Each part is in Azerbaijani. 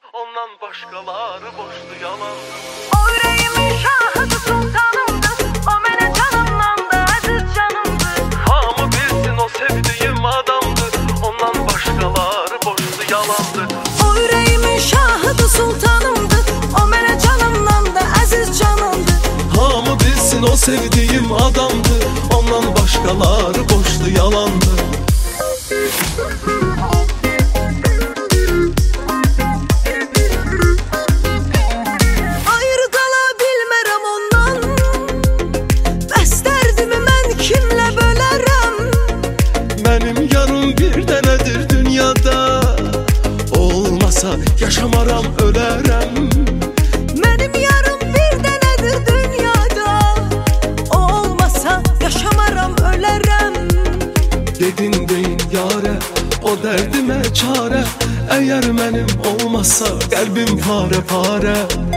ondan başqaları boşdu, yalandı. O yüreğimin şahıdı, sultanımdı. O mənə canımdandı, əziz canımdı. Hamı bilsin o sevdiğim adamdı, ondan başqaları boşdu, yalandı. O yüreğimin şahıdı, sultanımdı. O mənə canımdandı, əziz canımdı. Hamı bilsin o sevdiğim adamdı, ondan başqaları boşdu, yalandı. Ayrı qala bilmərəm ondan. Bəs dərdimi mən kimlə bölərəm? Mənim yarım bir dənədir dünyada, olmasa yaşamaram, ölərəm. Mənim yarım bir dənədir dünyada, olmasa yaşamaram, ölərəm. Dedin deyin yare, o dərdimə çare. Əgər mənim olmasa qəlbim pare pare.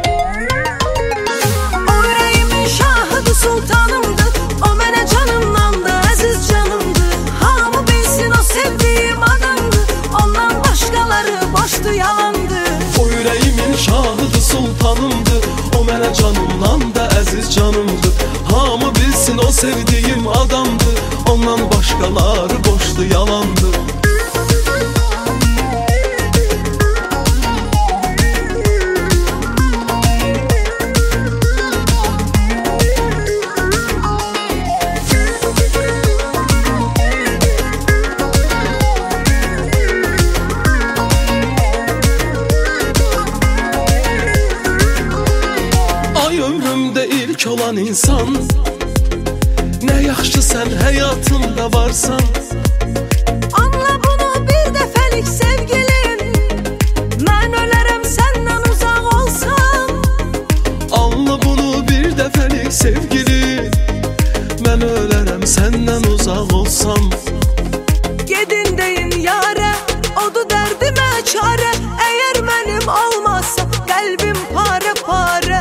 O yüreğimin şahıdı, sultanımdı. O mənə canımdandı, əziz canımdı. Hamı bilsin o sevdiğim adamdı. Ondan başqaları boşdu, yalandı. O yüreğimin şahıdı, sultanımdı. O mənə canımdan da əziz canımdı. Hamı bilsin o sevdiğim adamdı, ondan başqaları boşdu, yalandı. Ay ömrümdə ilk olan insan, nə yaxşı sən həyatımda varsan. Anla bunu bir dəfəlik sevgilim. Mən ölərəm səndən uzaq olsam. Anla bunu bir dəfəlik sevgili, mən ölərəm səndən uzaq olsam. Gedin deyin yare, odu dərdimə çare. Əgər mənim olmazsa qəlbim pare pare.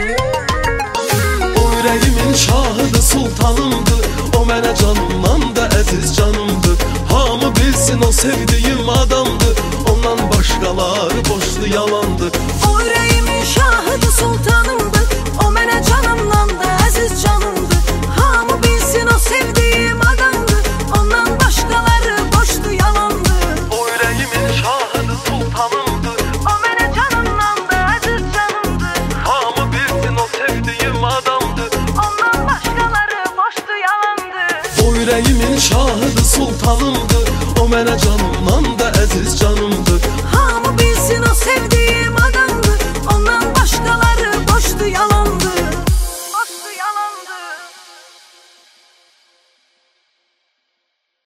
O yüreğimin şahıdı, sultanımdı. O mənə canımdan da əziz canımdı. Hamı bilsin o sevdiğim adamdı, ondan başqaları boşdu, yalandı. O yüreğimin şahıdı, sultanımdı. O mənə canımdandı, əziz canımdı. Hamı bilsin o sevdiğim adamdı. Ondan başqaları boşdu, yalandı. O yüreğimin şahıdı, sultanımdı. O mənə canımdandı, əziz canımdı. Hamı bilsin o sevdiğim adamdı. Ondan başqaları boşdu, yalandı. O yüreğimin şahıdı, sultanımdı. O mənə canımdan da əziz canımdı.